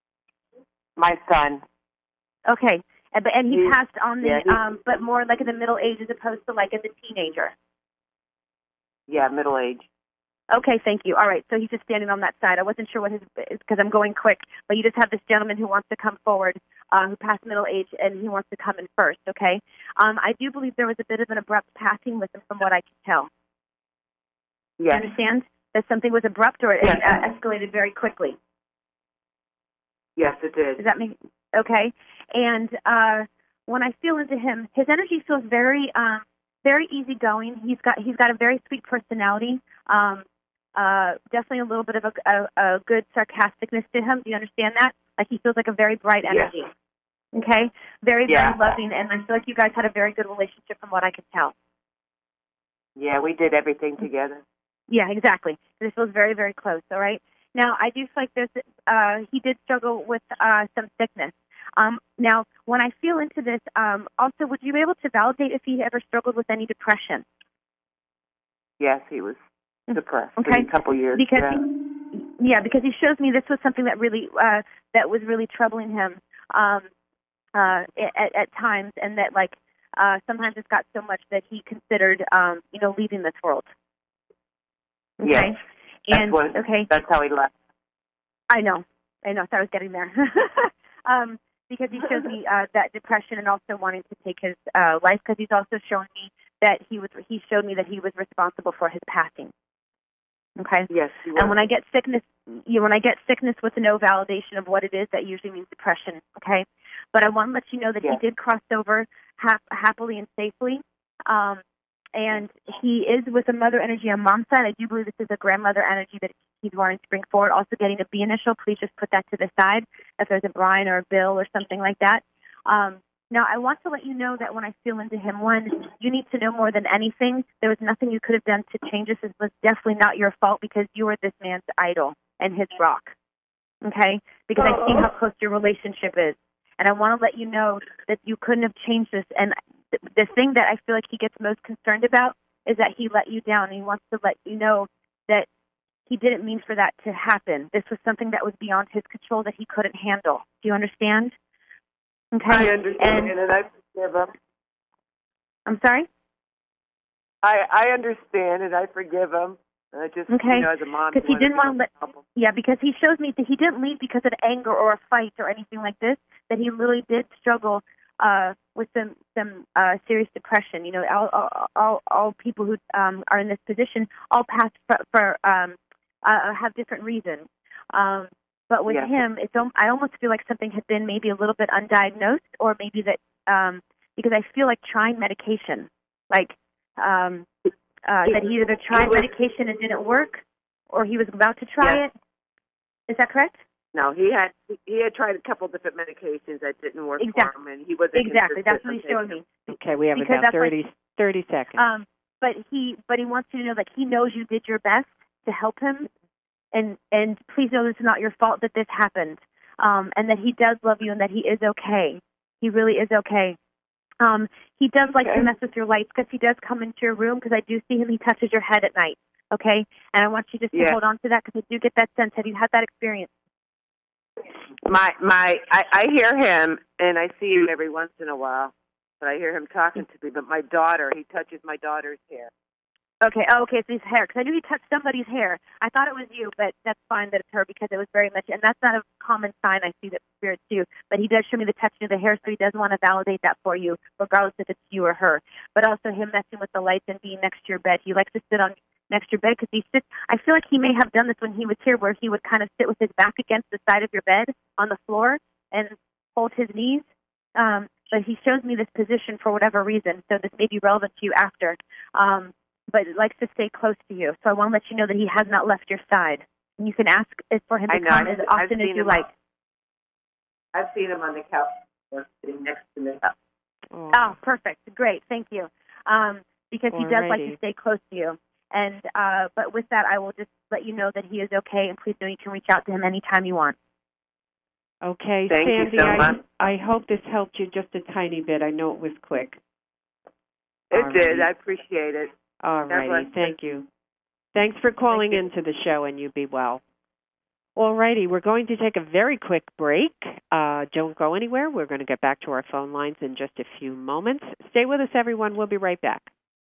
my son. Okay, and, but and he He- passed on the yeah, he- um, but more like in the middle age as opposed to like as a teenager. Yeah, middle age. Okay, thank you. All right, so he's just standing on that side. I wasn't sure what his because I'm going quick, but you just have this gentleman who wants to come forward, uh, who passed middle age, and he wants to come in first. Okay, um, I do believe there was a bit of an abrupt passing with him, from what I can tell. Yes. You understand that something was abrupt or it Yes. uh, escalated very quickly. Yes, it did. Does that make okay? And uh, when I feel into him, his energy feels very, um, very easygoing. He's got he's got a very sweet personality. Um, uh, definitely a little bit of a, a, a good sarcasticness to him. Do you understand that? Like he feels like a very bright energy. Yes. Okay, very Yeah. very loving, and I feel like you guys had a very good relationship from what I can tell. Yeah, we did everything together. Yeah, exactly. This feels very very close. All right. Now, I do feel like there's, uh, he did struggle with uh, some sickness. Um, now, when I feel into this, um, also, would you be able to validate if he ever struggled with any depression? Yes, he was depressed Okay. for a couple years. Because yeah. he, yeah, because he shows me this was something that really uh, that was really troubling him um, uh, at, at times, and that like uh, sometimes it's got so much that he considered, um, you know, leaving this world. Okay. Yes. That's And what, okay. That's how he left. I know. I know. So I was getting there. um, because he shows me uh, that depression and also wanting to take his uh, life. Because he's also shown me that he was. He showed me that he was responsible for his passing. Okay. Yes, he was. And when I get sickness, you know, when I get sickness with no validation of what it is, that usually means depression. Okay. But I want to let you know that Yes. he did cross over hap- happily and safely. Um, and he is with a mother energy on mom's side. I do believe this is a grandmother energy that he's wanting to bring forward. Also getting a B initial, please just put that to the side if there's a Brian or a Bill or something like that. Um, now, I want to let you know that when I feel into him, one, you need to know more than anything. There was nothing you could have done to change this. It was definitely not your fault because you were this man's idol and his rock. Okay? Because I see how close your relationship is. And I want to let you know that you couldn't have changed this. And th- the thing that I feel like he gets most concerned about is that he let you down. And he wants to let you know that he didn't mean for that to happen. This was something that was beyond his control that he couldn't handle. Do you understand? Okay. I understand, And, and I forgive him. I'm sorry? I I understand, and I forgive him. And I just, Okay. you know, as a mom, Because he you didn't wanna want to let, help him. yeah, because he shows me that he didn't leave because of anger or a fight or anything like this, that he really did struggle uh, with some, some uh, serious depression. You know, all, all, all, all people who um, are in this position all pass for, for um, uh, have different reasons. Um, but with Yeah. him, it's, al- I almost feel like something had been maybe a little bit undiagnosed or maybe that um, because I feel like trying medication, like um, uh, that he either tried medication and didn't work, or he was about to try Yes. it. Is that correct? No, he had he had tried a couple different medications that didn't work Exactly. for him, and he wasn't Exactly. That's what consistent he's showing with me. Okay, we have Because about that's thirty, like- thirty seconds. Um, but he, but he wants you to know, like, he knows you did your best to help him, and and please know this is not your fault that this happened, um, and that he does love you and that he is okay. He really is okay. Um, he does like Okay. to mess with your lights because he does come into your room because I do see him. He touches your head at night. Okay, and I want you just to Yeah. hold on to that because I do get that sense. Have you had that experience? My my, I, I hear him and I see him every once in a while, but I hear him talking to me. But my daughter, he touches my daughter's hair. Okay, oh, okay, it's his hair, because I knew he touched somebody's hair. I thought it was you, but that's fine that it's her, because it was very much, and that's not a common sign I see that spirits do, but he does show me the touching of the hair, so he does want to validate that for you, regardless if it's you or her. But also him messing with the lights and being next to your bed. He likes to sit on next to your bed, because he sits, I feel like he may have done this when he was here, where he would kind of sit with his back against the side of your bed on the floor and hold his knees. Um, but he shows me this position for whatever reason, so this may be relevant to you after. Um, but likes to stay close to you. So I want to let you know that he has not left your side. And you can ask for him to I know. come as I've often as seen you him like. on- I've seen him on the couch or sitting next to me. Oh. Oh, perfect. Great. Thank you. Um, because he does like to Alrighty. stay close to you. And uh, but with that, I will just let you know that he is okay, and please know you can reach out to him anytime you want. Okay, Thank you Sandy, so I, much. I hope this helped you just a tiny bit. I know it was quick. It All did. righty. I appreciate it. All God bless righty, you. thank you. Thanks for calling Thank into the show, and you be well. All righty, we're going to take a very quick break. Uh, don't go anywhere. We're going to get back to our phone lines in just a few moments. Stay with us, everyone. We'll be right back.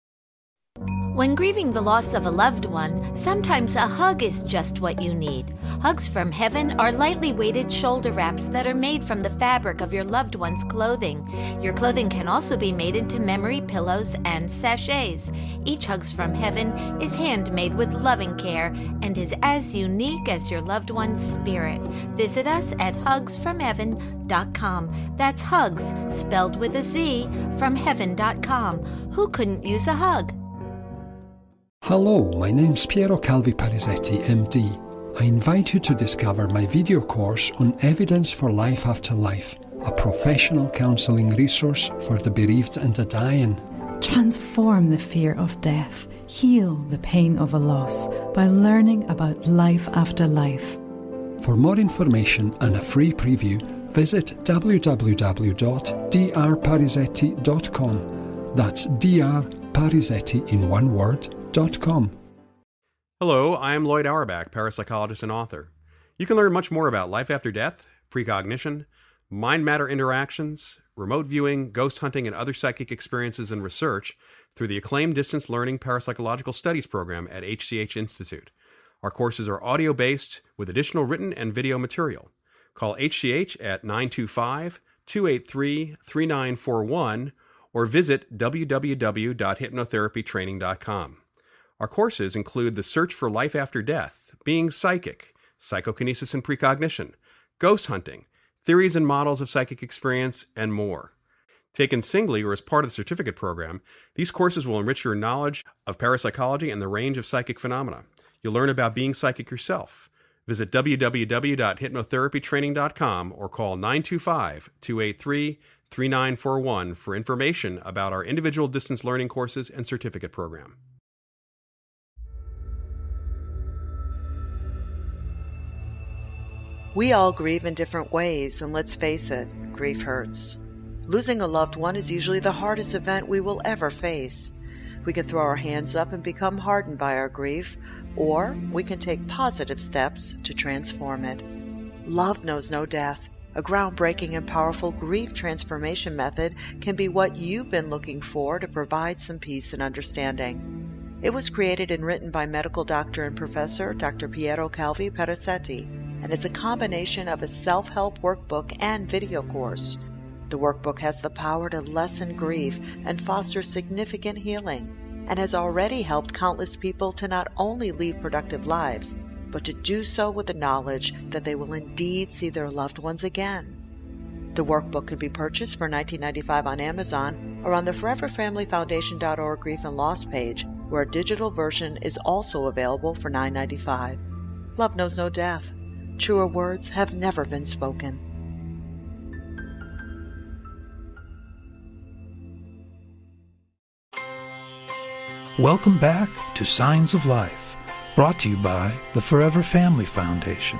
When grieving the loss of a loved one, sometimes a hug is just what you need. Hugs from Heaven are lightly weighted shoulder wraps that are made from the fabric of your loved one's clothing. Your clothing can also be made into memory pillows and sachets. Each Hugs from Heaven is handmade with loving care and is as unique as your loved one's spirit. Visit us at hugs from heaven dot com. That's hugs, spelled with a Z, from heaven dot com. Who couldn't use a hug? Hello, my name's Piero Calvi Parisetti, M D. I invite you to discover my video course on Evidence for Life After Life, a professional counselling resource for the bereaved and the dying. Transform the fear of death, heal the pain of a loss by learning about life after life. For more information and a free preview, visit w w w dot d r parisetti dot com. That's D R Parisetti in one word, dot com. Hello, I am Lloyd Auerbach, parapsychologist and author. You can learn much more about life after death, precognition, mind-matter interactions, remote viewing, ghost hunting, and other psychic experiences and research through the acclaimed Distance Learning Parapsychological Studies program at H C H Institute. Our courses are audio-based with additional written and video material. Call H C H at nine two five, two eight three, three nine four one or visit w w w dot hypnotherapy training dot com. Our courses include The Search for Life After Death, Being Psychic, Psychokinesis and Precognition, Ghost Hunting, Theories and Models of Psychic Experience, and more. Taken singly or as part of the certificate program, these courses will enrich your knowledge of parapsychology and the range of psychic phenomena. You'll learn about being psychic yourself. Visit w w w dot hypnotherapy training dot com or call nine two five, two eight three, three nine four one for information about our individual distance learning courses and certificate program. We all grieve in different ways, and let's face it, grief hurts. Losing a loved one is usually the hardest event we will ever face. We can throw our hands up and become hardened by our grief, or we can take positive steps to transform it. Love knows no death. A groundbreaking and powerful grief transformation method can be what you've been looking for to provide some peace and understanding. It was created and written by medical doctor and professor Doctor Piero Calvi Parisetti, and it's a combination of a self-help workbook and video course. The workbook has the power to lessen grief and foster significant healing, and has already helped countless people to not only lead productive lives, but to do so with the knowledge that they will indeed see their loved ones again. The workbook can be purchased for nineteen ninety-five dollars on Amazon or on the forever family foundation dot org Grief and Loss page, where a digital version is also available for nine ninety-five. Love knows no death. Truer words have never been spoken. Welcome back to Signs of Life, brought to you by the Forever Family Foundation.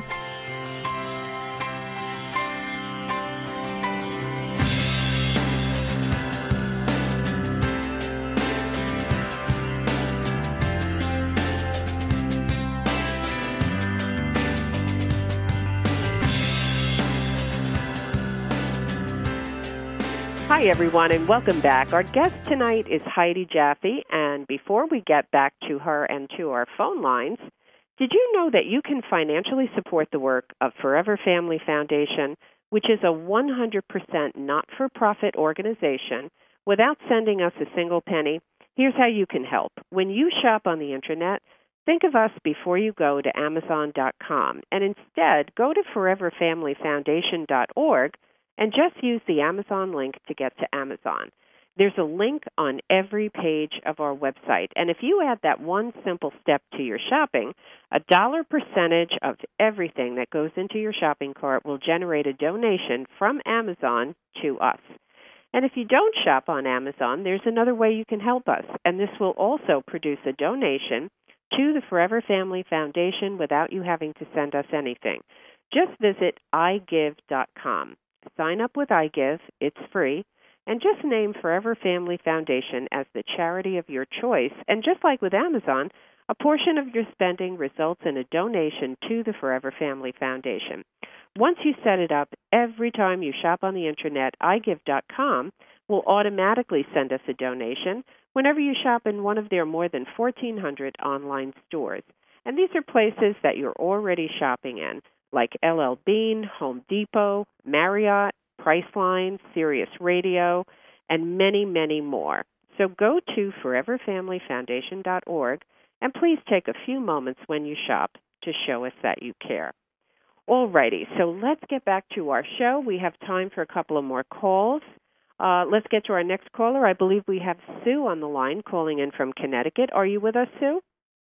Hi, everyone, and welcome back. Our guest tonight is Heidi Jaffe, and before we get back to her and to our phone lines, did you know that you can financially support the work of Forever Family Foundation, which is a one hundred percent not-for-profit organization, without sending us a single penny? Here's how you can help. When you shop on the Internet, think of us before you go to Amazon dot com, and instead go to forever family foundation dot org and just use the Amazon link to get to Amazon. There's a link on every page of our website, and if you add that one simple step to your shopping, a dollar percentage of everything that goes into your shopping cart will generate a donation from Amazon to us. And if you don't shop on Amazon, there's another way you can help us, and this will also produce a donation to the Forever Family Foundation without you having to send us anything. Just visit i give dot com. Sign up with iGive, it's free, and just name Forever Family Foundation as the charity of your choice. And just like with Amazon, a portion of your spending results in a donation to the Forever Family Foundation. Once you set it up, every time you shop on the Internet, i give dot com will automatically send us a donation whenever you shop in one of their more than fourteen hundred online stores. And these are places that you're already shopping in, like L L Bean, Home Depot, Marriott, Priceline, Sirius Radio, and many, many more. So go to forever family foundation dot org and please take a few moments when you shop to show us that you care. All righty, so let's get back to our show. We have time for a couple of more calls. Uh, let's get to our next caller. I believe we have Sue on the line calling in from Connecticut. Are you with us, Sue?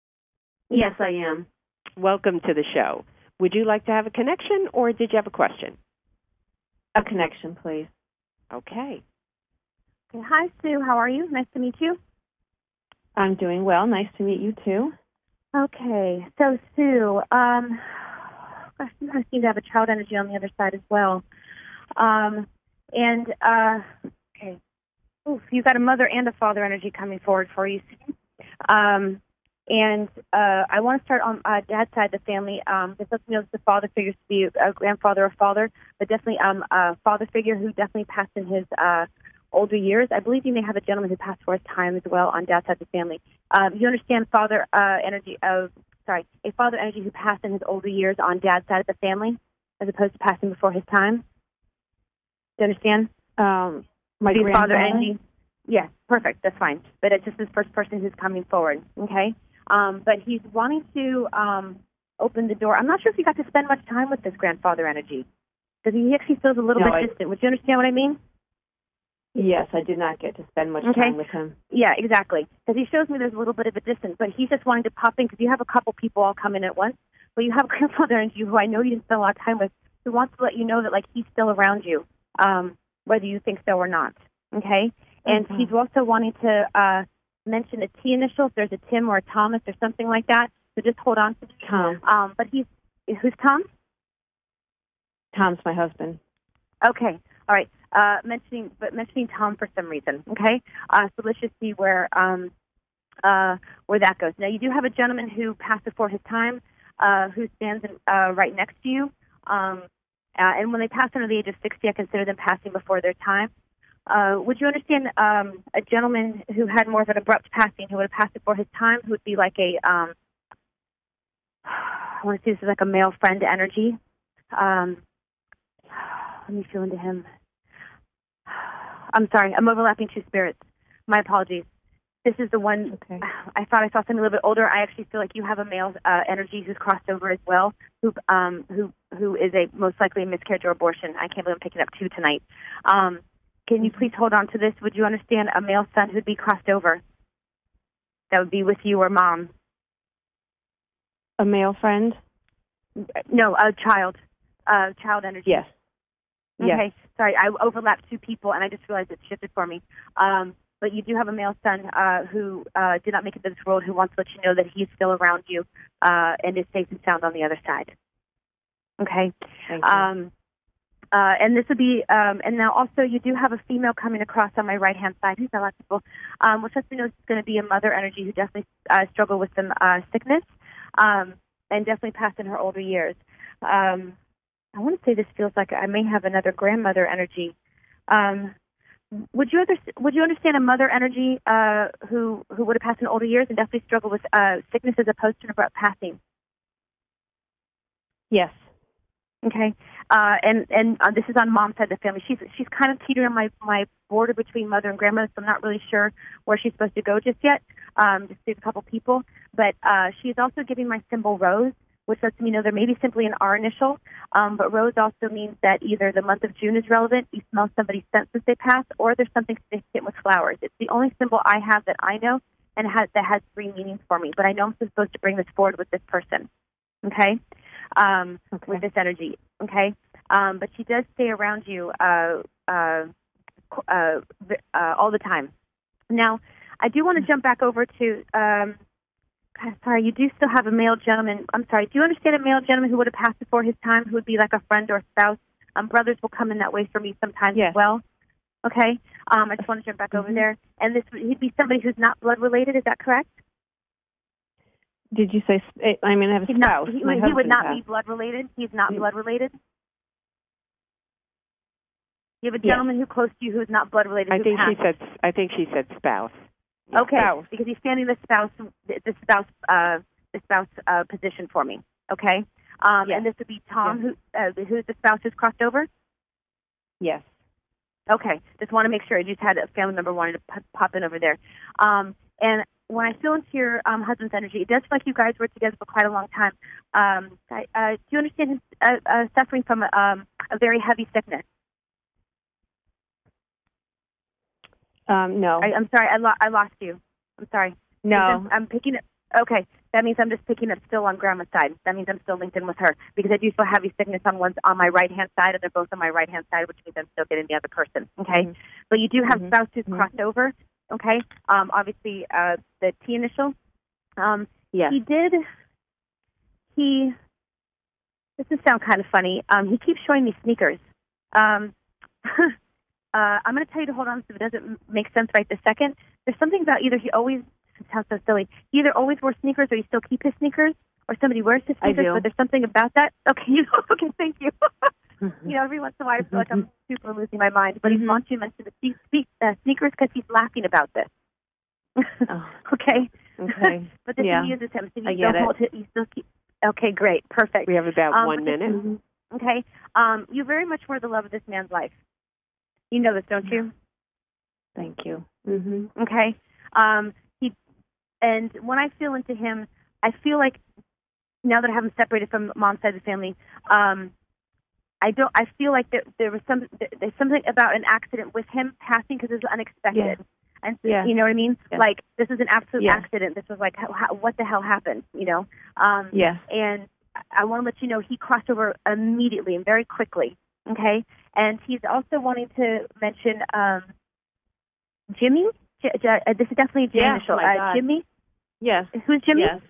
Yes, I am. Welcome to the show. Would you like to have a connection, or did you have a question? A connection, please. Okay. Okay. Hi, Sue. How are you? Nice to meet you. I'm doing well. Nice to meet you, too. Okay. So, Sue, um, gosh, you seem to have a child energy on the other side as well. Um, and, uh, okay. Oof, you got a mother and a father energy coming forward for you, Sue. Um, And uh, I want to start on uh, Dad's side of the family. Um, this doesn't know if the father figures to be a grandfather or father, but definitely um, a father figure who definitely passed in his uh, older years. I believe you may have a gentleman who passed for his time as well on Dad's side of the family. Um, you understand father uh, energy of, sorry, a father energy who passed in his older years on Dad's side of the family, as opposed to passing before his time? Do you understand? Um, my His grandfather? father energy. Yes, perfect. That's fine. But it's just the first person who's coming forward. Okay. Um, but he's wanting to um, open the door. I'm not sure if you got to spend much time with this grandfather energy, because he actually feels a little no, bit I, distant. Would you understand what I mean? Yes, I did not get to spend much okay. time with him. Yeah, exactly. Because he shows me there's a little bit of a distance, but he's just wanting to pop in, because you have a couple people all come in at once. But you have a grandfather energy who I know you didn't spend a lot of time with, who wants to let you know that, like, he's still around you, um, whether you think so or not. Okay? And mm-hmm. he's also wanting to uh, mention a T initial, if there's a Tim or a Thomas or something like that. So just hold on to Tom. Um, but he's, who's Tom? Tom's my husband. Okay. All right. Uh, mentioning, but mentioning Tom for some reason. Okay. Uh, so let's just see where, um, uh, where that goes. Now you do have a gentleman who passed before his time, uh, who stands in, uh, right next to you. Um, uh, and when they pass under the age of sixty, I consider them passing before their time. Uh, would you understand um, a gentleman who had more of an abrupt passing, who would have passed before his time, who would be like a, um, I want to see this is like a male friend energy. Um, let me feel into him. I'm sorry, I'm overlapping two spirits. My apologies. this is the one. Okay. I thought I saw something a little bit older. I actually feel like you have a male uh, energy who's crossed over as well, who um, who who is a most likely a miscarriage or abortion. I can't believe I'm picking up two tonight. Um, can you please hold on to this? Would you understand a male son who'd be crossed over? That would be with you or mom. A male friend? No, a child. Uh, child energy. Yes. Okay. Yes. Sorry, I overlapped two people, and I just realized it shifted for me. Um, but you do have a male son uh, who uh, did not make it to this world, who wants to let you know that he's still around you uh, and is safe and sound on the other side. Okay. Thank you. Um, uh, and this would be, um, and now also you do have a female coming across on my right-hand side. Who's a lot of people, um, which lets me know it's going to be a mother energy who definitely uh, struggled with some uh, sickness um, and definitely passed in her older years. Um, I want to say this feels like I may have another grandmother energy. Um, would you other, would you understand a mother energy uh, who who would have passed in older years and definitely struggled with uh, sickness as opposed to an abrupt passing? Yes. Okay. Uh, and and uh, this is on mom's side of the family. She's she's kind of teetering on my, my border between mother and grandmother, so I'm not really sure where she's supposed to go just yet. Um, just a couple people. But uh, she's also giving my symbol Rose, which lets me know there may be simply an R initial. Um, but Rose also means that either the month of June is relevant, you smell somebody's scent since they passed, or there's something significant with flowers. It's the only symbol I have that I know and has, that has three meanings for me. But I know I'm supposed to bring this forward with this person, okay, um, okay. with this energy, okay? Um, but she does stay around you uh, uh, uh, uh, all the time. Now, I do want to jump back over to... Um, God, sorry, you do still have a male gentleman. I'm sorry. Do you understand a male gentleman who would have passed before his time, who would be like a friend or spouse? Um, brothers will come in that way for me sometimes yes. as well. Okay. Um, I just want to jump back mm-hmm. over there. And this he'd be somebody who's not blood related. Is that correct? Did you say? I mean, I have a he's spouse. Not, he, My he would not passed. be blood related. He's not mm-hmm. blood related. You have a Yes. gentleman who close to you who is not blood related. I who think she passed. said. I think she said spouse. Okay, spouse. because he's standing the spouse, the spouse, uh, the spouse uh, position for me. Okay, um, yes. and this would be Tom, yes. who uh, who's the spouse who's crossed over. Yes. Okay, just want to make sure. I just had a family member wanted to p- pop in over there. Um, and when I feel into your um, husband's energy, it does feel like you guys were together for quite a long time. Um, I, uh, do you understand him uh, uh, suffering from a, um, a very heavy sickness? Um, no. I, I'm sorry, I, lo- I lost you. I'm sorry. No. I'm, I'm picking it. Okay, that means I'm just picking up still on Grandma's side. That means I'm still linked in with her because I do feel heavy sickness on one's on my right hand side, and they're both on my right hand side, which means I'm still getting the other person. Okay, mm-hmm. But you do have mm-hmm. spouse who's mm-hmm. crossed over. Okay, um, obviously uh, the T initial. Um, yeah. He did. He. This does sound kind of funny. Um, he keeps showing me sneakers. Um, uh, I'm going to tell you to hold on if it doesn't make sense right this second. There's something about either he always. It sounds so silly. He either always wore sneakers or you still keep his sneakers, or somebody wears his sneakers, I do. but there's something about that. Okay, you okay, thank you. You know, every once in a while I feel like I'm super losing my mind, but mm-hmm. he wants you to mention the sne- sne- uh, sneakers because he's laughing about this. Oh. Okay? Okay. But this yeah. amuses him, so you I still get it. hold it. You still keep... Okay, great. Perfect. We have about um, one minute. This, okay. Um, you very much were the love of this man's life. You know this, don't you? Thank you. Mm-hmm. Okay. Um, he, and when I feel into him, I feel like now that I have him separated from mom's side of the family, um, I don't. I feel like there, there was some. There's something about an accident with him passing because it was unexpected. Yeah. And yeah. you know what I mean? Yeah. Like this is an absolute yeah. accident. This was like, how, how, what the hell happened? You know? Um, yeah. And I want to let you know he crossed over immediately and very quickly. Okay. And he's also wanting to mention um, Jimmy. J- J- uh, this is definitely a J yeah, initial. my Uh, God. Jimmy. Yes. Who's Jimmy? Yes.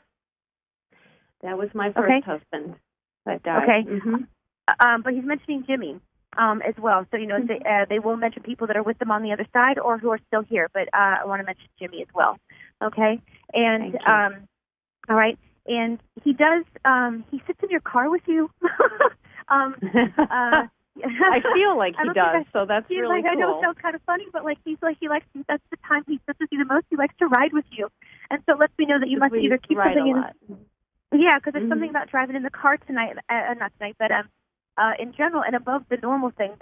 That was my first okay. husband that died. Okay. Mm-hmm. Um, but he's mentioning Jimmy um, as well. So, you know, they, uh, they will mention people that are with them on the other side or who are still here. But uh, I want to mention Jimmy as well. Okay? And, um, all right. And he does, um, he sits in your car with you. um, uh, I feel like he does, I, so that's he's really like, cool. I know it sounds kind of funny, but like he's like, he likes, that's the time he sits with you the most. He likes to ride with you. And so it lets me know that you must we either keep ride something a in. lot. Yeah, because there's mm-hmm. something about driving in the car tonight, uh, not tonight, but um, uh, in general and above the normal thing. But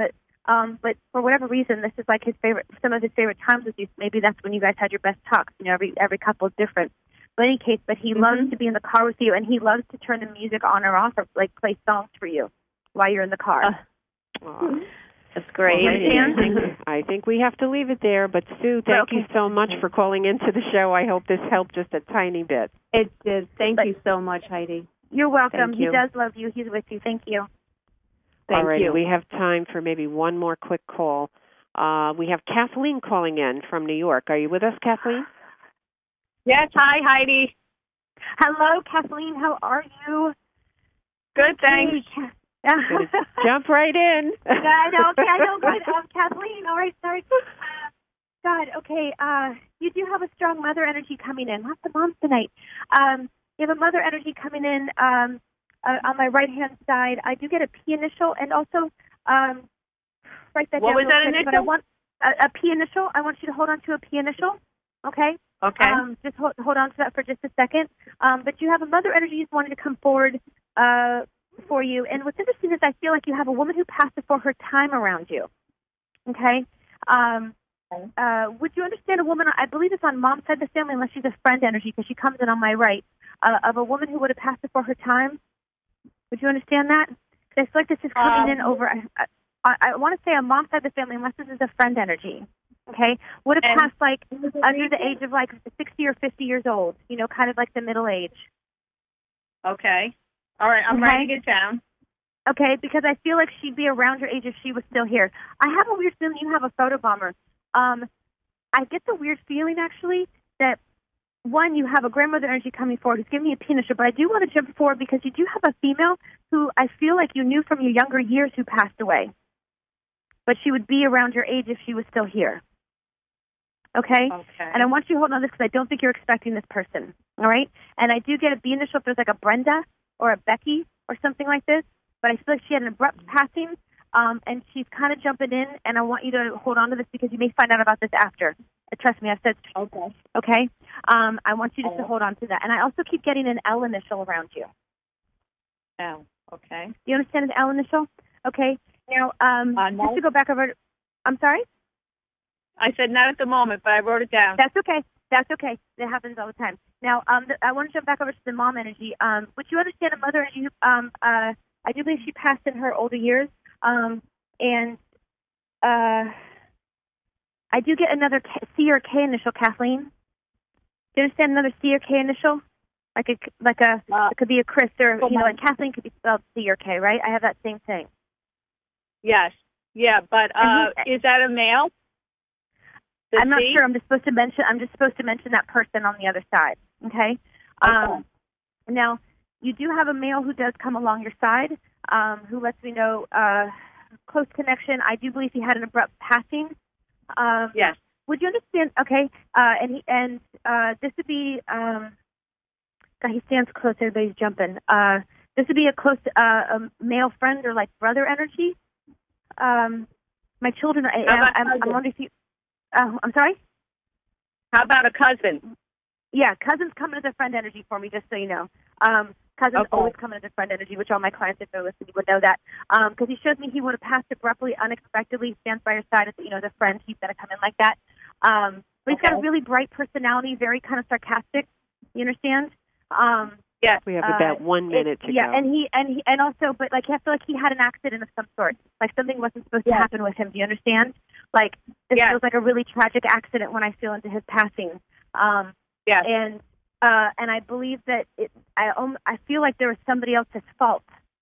Um, but for whatever reason, this is like his favorite, some of his favorite times with you. Maybe that's when you guys had your best talks. You know, every every couple is different. But in any case, but he mm-hmm. loves to be in the car with you, and he loves to turn the music on or off, or like play songs for you while you're in the car. Uh, oh, that's great. Well, I, think, I think we have to leave it there. But Sue, thank okay. you so much for calling into the show. I hope this helped just a tiny bit. It did. Thank but, you so much, Heidi. You're welcome. Thank you. He does love you. He's with you. Thank you. Thank All right, you. We have time for maybe one more quick call. Uh, we have Kathleen calling in from New York. Are you with us, Kathleen? Yes. Hi, Heidi. Hello, Kathleen. How are you? Good, thanks. Jump right in. I know. Okay, I know. Good. Um, Kathleen. All right. Sorry. Uh, God. Okay. Uh, you do have a strong mother energy coming in. Lots of moms tonight. Um, you have a mother energy coming in. Um, Uh, on my right-hand side, I do get a P initial, and also um, write that what down. What was that quick, initial? But I want a, a P initial. I want you to hold on to a P initial, okay? Okay. Um, just hold, hold on to that for just a second. Um, but you have a mother energy who's wanting to come forward uh, for you. And what's interesting is I feel like you have a woman who passed before her time around you, okay? Um, uh, would you understand a woman, I believe it's on mom's side of the family, unless she's a friend energy, because she comes in on my right, uh, of a woman who would have passed before her time? Would you understand that? I feel like this is coming um, in over, I, I, I want to say on mom's side of the family, unless this is a friend energy, okay? Would have passed like under the age of like sixty or fifty years old, you know, kind of like the middle age. Okay. All right, I'm okay. writing it down. Okay, because I feel like she'd be around your age if she was still here. I have a weird feeling you have a photobomber. Um, I get the weird feeling, actually, that one, you have a grandmother energy coming forward who's giving me a penis, but I do want to jump forward because you do have a female who I feel like you knew from your younger years who passed away. But she would be around your age if she was still here. Okay? Okay. And I want you to hold on to this because I don't think you're expecting this person. All right? And I do get a B initial if there's like a Brenda or a Becky or something like this, but I feel like she had an abrupt passing, um, and she's kind of jumping in, and I want you to hold on to this because you may find out about this after. Trust me, I've said. Okay. Okay. Um, I want you just to hold on to that, and I also keep getting an L initial around you. L. Okay. Do you understand an L initial? Okay. Now, um, uh, no. just to go back over. I'm sorry. I said not at the moment, but I wrote it down. That's okay. That's okay. That happens all the time. Now, um, the, I want to jump back over to the mom energy. Um, would you understand a mother energy? Um, uh, I do believe she passed in her older years, um, and uh. I do get another K, C or K initial, Kathleen. Do you understand another C or K initial? Like a like a uh, it could be a Chris or you know, like Kathleen could be spelled C or K, right? I have that same thing. Yes, yeah, but uh, is that a male? The I'm not C? sure. I'm just supposed to mention. I'm just supposed to mention that person on the other side. Okay. Okay. Um, now you do have a male who does come along your side, um, who lets me know uh, close connection. I do believe he had an abrupt passing. Um, yes. Would you understand? Okay, uh, and he, and uh, this would be. Um, God, he stands close. Everybody's jumping. Uh, this would be a close uh, a male friend or like brother energy. Um, my children. I, How I'm, I'm wondering if you. Uh, I'm sorry. How about a cousin? Yeah, cousins come in as a friend energy for me. Just so you know. Um, Cousins okay. always come in as a friend energy, which all my clients, if they're listening, would know that. Because um, he shows me he would have passed abruptly, unexpectedly, stands by your side as you know, as a friend. He's going to come in like that. Um, but he's okay. got a really bright personality, very kind of sarcastic. You understand? Um, yes. We have about uh, one minute it, to yeah, go. Yeah, and he and he and also, but like I feel like he had an accident of some sort. Like something wasn't supposed yes. to happen with him. Do you understand? Like this yes. feels like a really tragic accident when I feel into his passing. Um, yeah. And. Uh, and I believe that it, I um, I feel like there was somebody else's fault.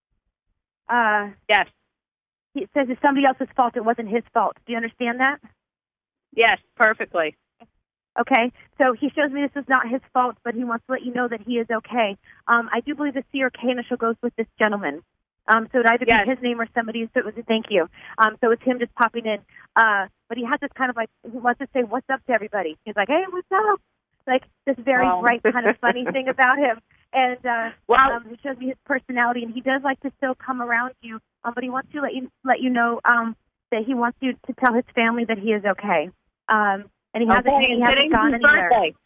Uh, yes. He says it's somebody else's fault. It wasn't his fault. Do you understand that? Yes, perfectly. Okay. So he shows me this is not his fault, but he wants to let you know that he is okay. Um, I do believe the C or K initial goes with this gentleman. Um, so it either yes. be his name or somebody's. So it was a thank you. Um, so it's him just popping in. Uh, but he has this kind of like, he wants to say what's up to everybody. He's like, hey, what's up? Like this very wow. bright kind of funny thing about him, and uh, wow. um, it shows me his personality. And he does like to still come around you, um, but he wants to let you let you know um, that he wants you to tell his family that he is okay. Um, and he hasn't okay. he hasn't gone his anywhere. Birthday.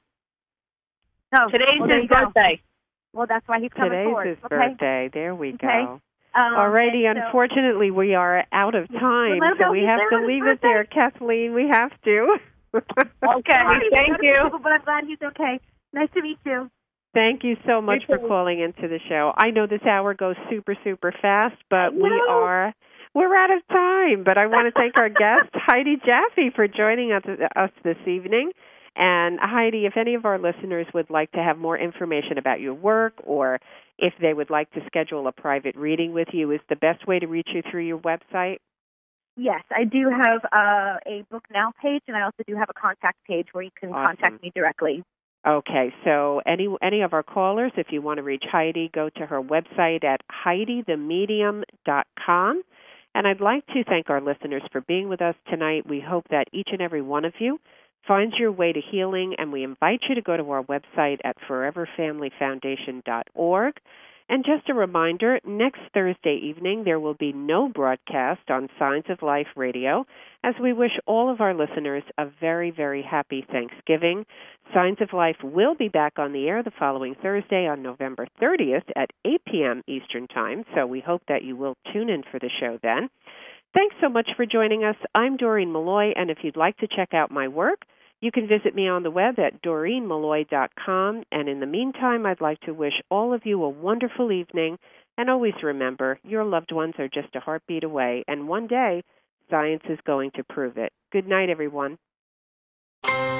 No, today's well, his birthday. Well, that's why he's coming Today's forward. his okay? birthday. There we okay? go. Um, Alrighty, and so- unfortunately, we are out of time, Well, so no, we he's have there to on his leave it there. Kathleen, we have to. Okay, Sorry, thank you. But I'm glad he's okay. Nice to meet you. Thank you so much You for too. calling into the show. I know this hour goes super, super fast, but we know. are we're out of time. But I want to thank our guest, Heidi Jaffe, for joining us, us this evening. And Heidi, if any of our listeners would like to have more information about your work, or if they would like to schedule a private reading with you, is the best way to reach you through your website? Yes, I do have uh, a Book Now page, and I also do have a contact page where you can Awesome. contact me directly. Okay, so any any of our callers, if you want to reach Heidi, go to her website at heidi the medium dot com. And I'd like to thank our listeners for being with us tonight. We hope that each and every one of you finds your way to healing, and we invite you to go to our website at forever family foundation dot org. And just a reminder, next Thursday evening there will be no broadcast on Signs of Life Radio, as we wish all of our listeners a very, very happy Thanksgiving. Signs of Life will be back on the air the following Thursday on November thirtieth at eight p.m. Eastern Time, so we hope that you will tune in for the show then. Thanks so much for joining us. I'm Doreen Malloy, and if you'd like to check out my work, you can visit me on the web at doreen malloy dot com. And in the meantime, I'd like to wish all of you a wonderful evening. And always remember, your loved ones are just a heartbeat away. And one day, science is going to prove it. Good night, everyone.